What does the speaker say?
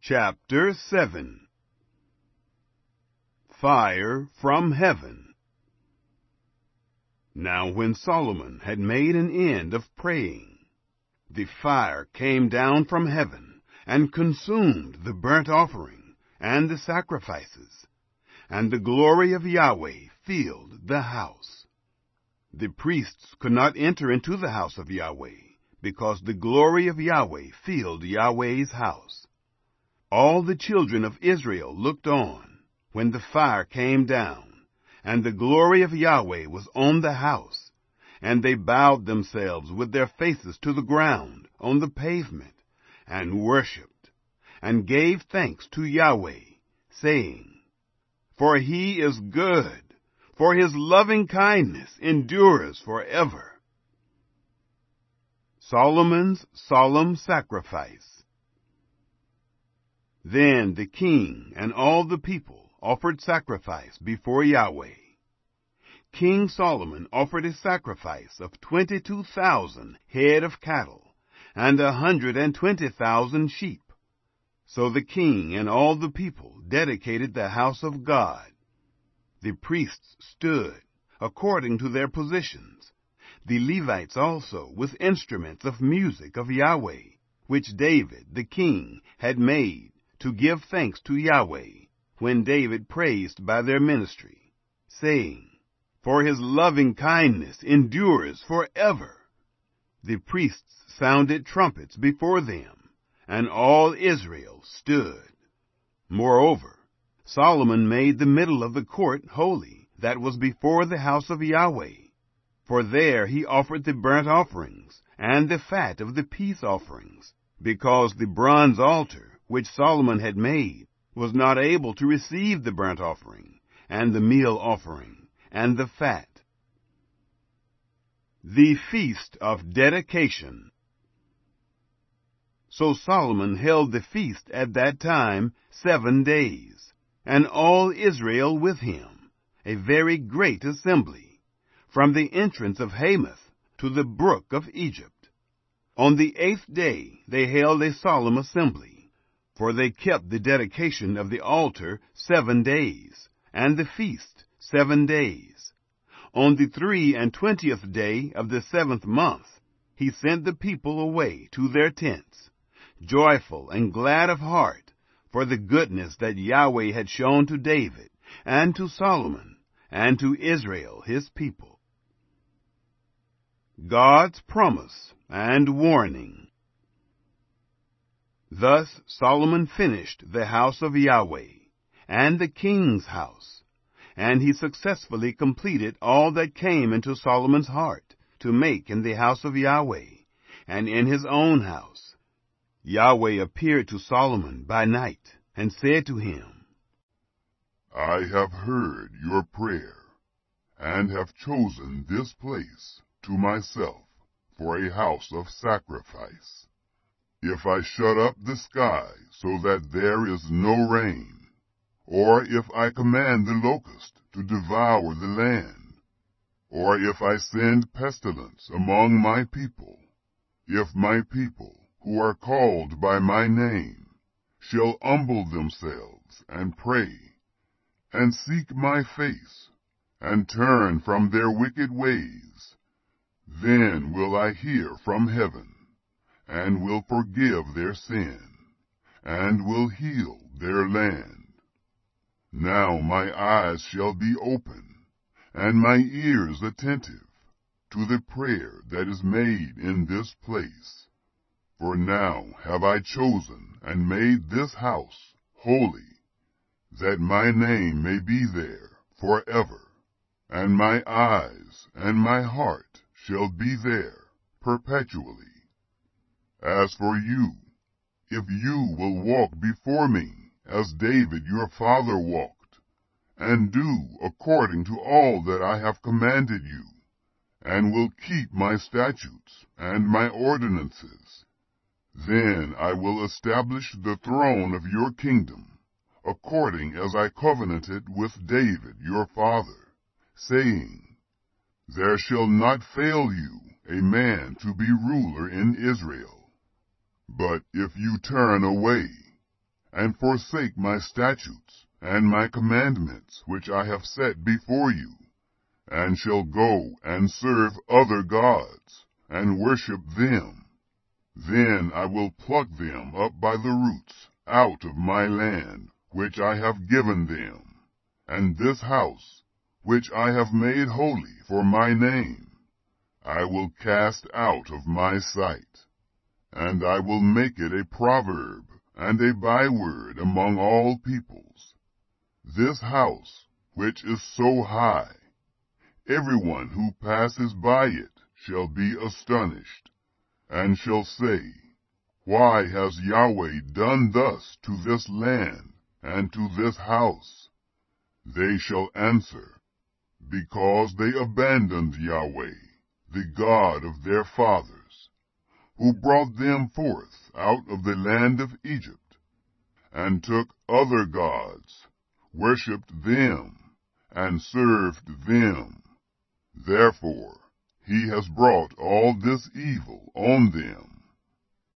Chapter 7. Fire from Heaven. Now when Solomon had made an end of praying, the fire came down from heaven and consumed the burnt offering and the sacrifices, and the glory of Yahweh filled the house. The priests could not enter into the house of Yahweh, because the glory of Yahweh filled Yahweh's house. All the children of Israel looked on when the fire came down, and the glory of Yahweh was on the house, and they bowed themselves with their faces to the ground on the pavement, and worshipped, and gave thanks to Yahweh, saying, For he is good, for his loving kindness endures forever. Solomon's solemn sacrifice. Then the king and all the people offered sacrifice before Yahweh. King Solomon offered a sacrifice of 22,000 head of cattle and 120,000 sheep. So the king and all the people dedicated the house of God. The priests stood according to their positions, the Levites also with instruments of music of Yahweh, which David the king had made to give thanks to Yahweh, when David praised by their ministry, saying, For his loving kindness endures forever. The priests sounded trumpets before them, and all Israel stood. Moreover, Solomon made the middle of the court holy, that was before the house of Yahweh. For there he offered the burnt offerings and the fat of the peace offerings, because the bronze altar which Solomon had made was not able to receive the burnt offering, and the meal offering, and the fat. The Feast of Dedication. So Solomon held the feast at that time 7 days, and all Israel with him, a very great assembly, from the entrance of Hamath to the brook of Egypt. On the 8th day they held a solemn assembly, for they kept the dedication of the altar 7 days, and the feast 7 days. On the 23rd day of the 7th month, he sent the people away to their tents, joyful and glad of heart, for the goodness that Yahweh had shown to David, and to Solomon, and to Israel his people. God's promise and warning. Thus Solomon finished the house of Yahweh, and the king's house, and he successfully completed all that came into Solomon's heart to make in the house of Yahweh, and in his own house. Yahweh appeared to Solomon by night, and said to him, I have heard your prayer, and have chosen this place to myself for a house of sacrifice. If I shut up the sky so that there is no rain, or if I command the locust to devour the land, or if I send pestilence among my people, if my people, who are called by my name, shall humble themselves and pray, and seek my face, and turn from their wicked ways, then will I hear from heaven, and will forgive their sin, and will heal their land. Now my eyes shall be open, and my ears attentive, to the prayer that is made in this place. For now have I chosen and made this house holy, that my name may be there forever, and my eyes and my heart shall be there perpetually. As for you, if you will walk before me as David your father walked, and do according to all that I have commanded you, and will keep my statutes and my ordinances, then I will establish the throne of your kingdom, according as I covenanted with David your father, saying, There shall not fail you a man to be ruler in Israel. But if you turn away, and forsake my statutes and my commandments which I have set before you, and shall go and serve other gods, and worship them, then I will pluck them up by the roots out of my land which I have given them, and this house which I have made holy for my name I will cast out of my sight, and I will make it a proverb and a byword among all peoples. This house, which is so high, everyone who passes by it shall be astonished, and shall say, Why has Yahweh done thus to this land and to this house? They shall answer, Because they abandoned Yahweh, the God of their fathers, who brought them forth out of the land of Egypt, and took other gods, worshipped them, and served them. Therefore he has brought all this evil on them.